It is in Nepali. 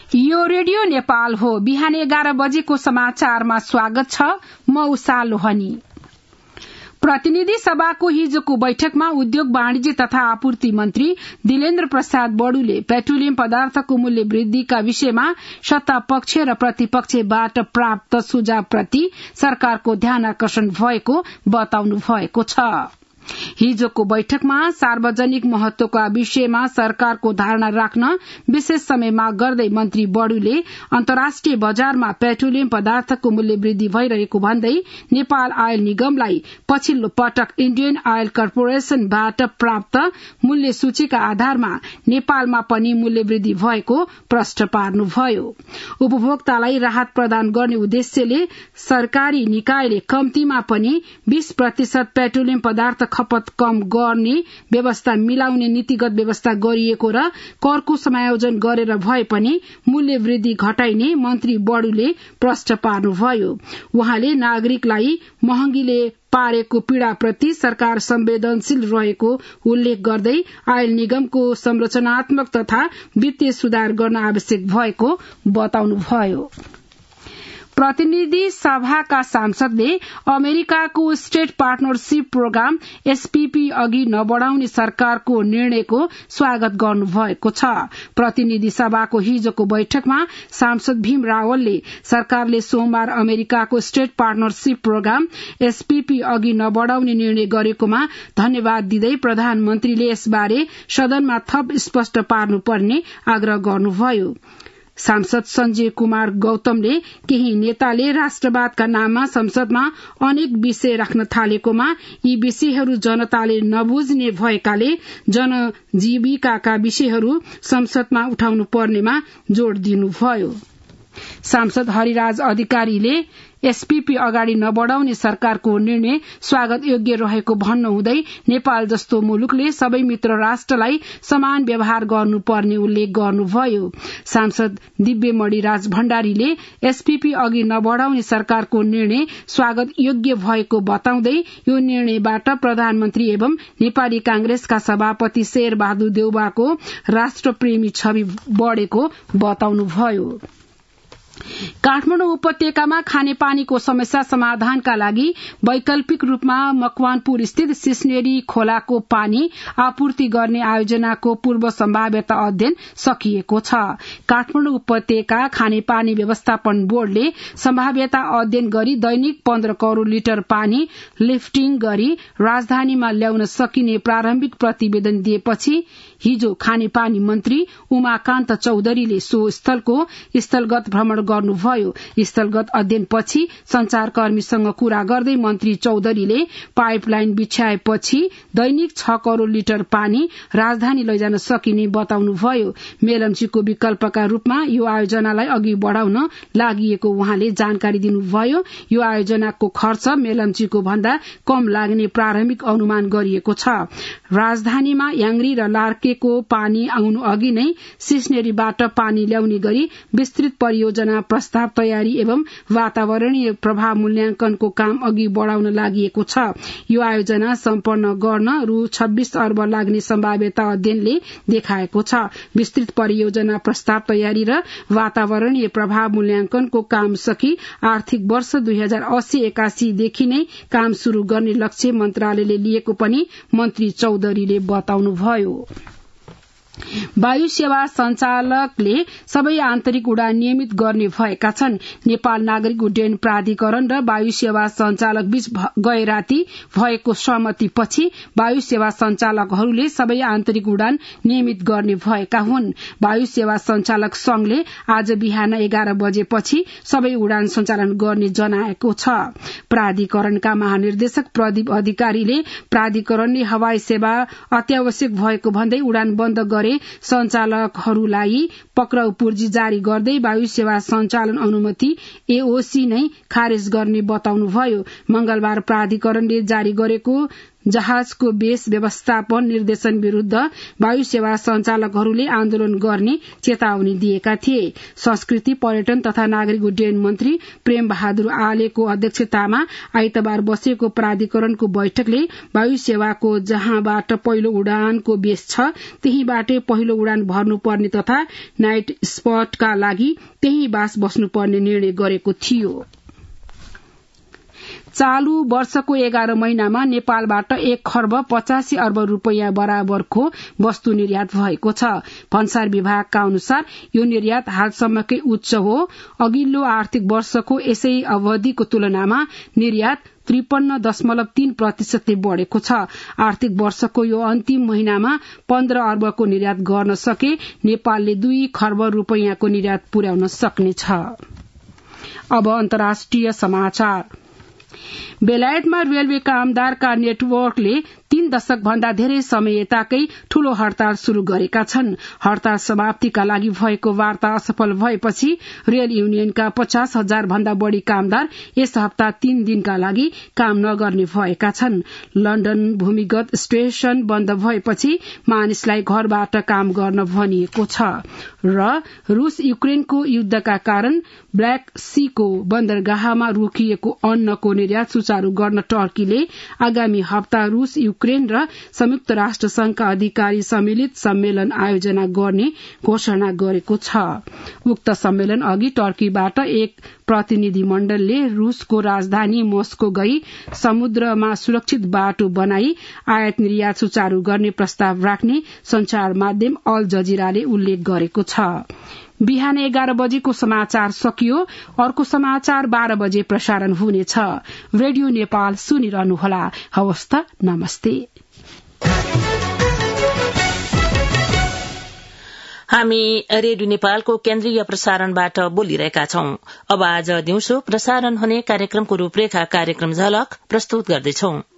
यो रेडियो नेपाल हो। बिहान 11 बजेको समाचारमा स्वागत छ। म उषा लोहनी। प्रतिनिधि सभाको हिजोको बैठकमा उद्योग वाणिज्य तथा आपूर्ति मन्त्री दिलेन्द्र प्रसाद बडुले पेट्रोलियम पदार्थको मूल्य वृद्धिका विषयमा सत्ता पक्ष र प्रतिपक्षबाट प्राप्त सुझावप्रति सरकारको ध्यान आकर्षण भएको बताउनु भएको छ। हिजोको बैठकमा सार्वजनिक महत्वका विषयमा सरकारको धारणा राख्न विशेष समय माग गर्दै मन्त्री बडुले अन्तर्राष्ट्रिय बजारमा पेट्रोलियम पदार्थको मूल्य वृद्धि भइरहेको भन्दै नेपाल आयल निगमलाई पछिल्लो पटक इण्डियन आयल कर्पोरेशनबाट प्राप्त मूल्य सूचीका आधारमा नेपालमा पनि मूल्य वृद्धि भएको प्रश्न पार्नुभयो। उपभोक्तालाई राहत प्रदान गर्ने उद्देश्यले सरकारी निकायले कम्तीमा पनि 20% पेट्रोलियम पदार्थ खपत कम गर्ने व्यवस्था मिलाउने नीतिगत व्यवस्था गरिएको र करको समायोजन गरेर भए पनि मूल्य वृद्धि घटाइने मन्त्री बडुले प्रश्न पार्नुभयो। उहाँले नागरिकलाई महँगीले पारेको पीड़ाप्रति सरकार संवेदनशील रहेको उल्लेख गर्दै आयल निगमको संरचनात्मक तथा वित्तीय सुधार गर्न आवश्यक भएको बताउनुभयो। प्रतिनिधि सभाका सांसदले अमेरिकाको स्टेट पार्टनरशिप प्रोग्राम एसपीपी अघि नबढ़ाउने सरकारको निर्णयको स्वागत गर्नुभएको छ। प्रतिनिधि सभाको हिजोको बैठकमा सांसद भीम रावलले सरकारले सोमबार अमेरिकाको स्टेट पार्टनरशिप प्रोग्राम एसपीपी अघि नबढ़ाउने निर्णय गरेकोमा धन्यवाद दिँदै प्रधानमन्त्रीले यसबारे सदनमा थप स्पष्ट पार्नुपर्ने आग्रह गर्नुभयो। सांसद संजय कुमार गौतमले केही नेताले राष्ट्रवादका नाममा संसदमा अनेक विषय राख्न थालेकोमा यी विषयहरू जनताले नबुझ्ने भएकाले जनजीविकाका विषयहरू संसदमा उठाउनु पर्नेमा जोड़ दिनुभयो। सांसद हरिराज अधिकारीले एसपीपी अगाडि नबढ़ाउने सरकारको निर्णय स्वागत योग्य रहेको भन्नुहुँदै नेपाल जस्तो मुलुकले सबै मित्र राष्ट्रलाई समान व्यवहार गर्नुपर्ने उल्लेख गर्नुभयो। सांसद दिव्यमणि राज भण्डारीले एसपीपी अघि नबढ़ाउने सरकारको निर्णय स्वागत योग्य भएको बताउँदै यो निर्णयबाट प्रधानमन्त्री एवं नेपाली कांग्रेसका सभापति शेरबहादुर देउवाको राष्ट्रप्रेमी छवि बढ़ेको बताउनुभयो। काठमाडौँ उपत्यकामा खानेपानीको समस्या समाधानका लागि वैकल्पिक रूपमा मकवानपुर स्थित सिस्नेरी खोलाको पानी आपूर्ति गर्ने आयोजनाको पूर्व सम्भाव्यता अध्ययन सकिएको छ। काठमाडौँ उपत्यका खानेपानी व्यवस्थापन बोर्डले सम्भाव्यता अध्ययन गरी दैनिक 15 करोड़ लिटर पानी लिफ्टिङ गरी राजधानीमा ल्याउन सकिने प्रारम्भिक प्रतिवेदन दिएपछि हिजो खानेपानी मन्त्री उमाकान्त चौधरीले सो स्थलको स्थलगत भ्रमण गर्नुभयो। स्थलगत अध्ययनपछि संचारकर्मीसँग कुरा गर्दै मन्त्री चौधरीले पाइपलाइन बिछ्याएपछि दैनिक 6 करोड़ लिटर पानी राजधानी लैजान सकिने बताउनुभयो। मेलम्चीको विकल्पका रूपमा यो आयोजनालाई अघि बढ़ाउन लागिएको उहाँले जानकारी दिनुभयो। यो आयोजनाको खर्च मेलम्चीको भन्दा कम लाग्ने प्रारम्भिक अनुमान गरिएको छ। राजधानीमा याङ्री र लार्केको पानी आउनु अघि नै सिस्नेरीबाट पानी ल्याउने गरी विस्तृत परियोजना प्रस्ताव तयारी एवं वातावरणीय प्रभाव मूल्याङ्कनको काम अघि बढ़ाउन लागिएको छ। यो आयोजना सम्पन्न गर्न रु 26 अर्ब लाग्ने सम्भाव्यता अध्ययनले देखाएको छ। विस्तृत परियोजना प्रस्ताव तयारी र वातावरणीय प्रभाव मूल्याङ्कनको काम सकी आर्थिक वर्ष 2080-81 देखि नै काम शुरू गर्ने लक्ष्य मन्त्रालयले लिएको पनि मन्त्री चौधरीले बताउनुभयो। वायु सेवा संचालकले सबै आन्तरिक उडान नियमित गर्ने भएका छन्। नेपाल नागरिक उड्डयन प्राधिकरण र वायु सेवा संचालक बीच गए राति भएको सहमतिपछि वायु सेवा संचालकहरूले सबै आन्तरिक उडान नियमित गर्ने भएका हुन्। वायु सेवा संचालक संघले आज बिहान 11 बजेपछि सबै उडान सञ्चालन गर्ने जनाएको छ। प्राधिकरणका महानिर्देशक प्रदीप अधिकारीले प्राधिकरणले हवाई सेवा अत्यावश्यक भएको भन्दै उडान बन्द गरे संचालकहरूलाई पक्राउ पूर्जी जारी गर्दै वायु सेवा सञ्चालन अनुमति एओसी नै खारेज गर्ने बताउनुभयो। मंगलबार प्राधिकरणले जारी गरेको जहाजको बेस व्यवस्थापन निर्देशन विरूद्ध वायु सेवा संचालकहरूले आन्दोलन गर्ने चेतावनी दिएका थिए। संस्कृति, पर्यटन तथा नागरिक उड्डयन मन्त्री प्रेम बहादुर आलेको अध्यक्षतामा आइतबार बसेको प्राधिकरणको बैठकले वायु सेवाको जहाँबाट पहिलो उडानको बेस छ त्यहीबाटै पहिलो उडान भर्नुपर्ने तथा नाइट स्पटका लागि त्यही बास बस्नुपर्ने निर्णय गरेको थियो। चालू वर्षको 11 महिनामा नेपालबाट 1 खर्ब 85 अर्ब रूपैयाँ बराबरको वस्तु निर्यात भएको छ। भन्सार विभागका अनुसार यो निर्यात हालसम्मकै उच्च हो। अघिल्लो आर्थिक वर्षको यसै अवधिको तुलनामा निर्यात 53.3% बढ़ेको छ। आर्थिक वर्षको यो अन्तिम महिनामा 15 अर्बको निर्यात गर्न सके नेपालले 2 खर्ब रूपैयाँको निर्यात पुर्याउन सक्नेछ। अब अन्तर्राष्ट्रिय समाचार। बेलायतमा रेलवे कामदारका नेटवर्कले 3 दशक भन्दा धेरै समय यताकै ठूलो हड़ताल शुरू गरेका छन्। हड़ताल समाप्तिका लागि भएको वार्ता असफल भएपछि रेल युनियनका 50,000 भन्दा बढ़ी कामदार यस हप्ता 3 दिनका लागि काम नगर्ने भएका छन्। लन्डन भूमिगत स्टेशन बन्द भएपछि मानिसलाई घरबाट काम गर्न भनिएको छ र रूस युक्रेनको युद्धका कारण ब्ल्याक सीको बन्दरगाहमा रोकिएको अन्नको निर्यात सुचारू गर्न टर्कीले आगामी हप्ता रूस युक्रेन र संयुक्त राष्ट्र संघका अधिकारी सम्मिलित सम्मेलन आयोजना गर्ने घोषणा गरेको छ। उक्त सम्मेलन अघि टर्कीबाट एक प्रतिनिधि मण्डलले रूसको राजधानी मोस्को गई समुद्रमा सुरक्षित बाटो बनाई आयात निर्यात सुचारू गर्ने प्रस्ताव राख्ने संचार माध्यम अल जजिराले उल्लेख गरेको छ। बिहान 11 बजेको समाचार सकियो। अर्को समाचार 12 बजे प्रसारण हुनेछ। रेडियो नेपाल सुनिरहनुहोला। हवस् त, नमस्ते। हामी रेडियो नेपालको केन्द्रीय प्रसारणबाट बोलिरहेका छौं। अब आज दिउँसो प्रसारण हुने कार्यक्रमको रूपरेखा कार्यक्रम झलक प्रस्तुत गर्दैछौं।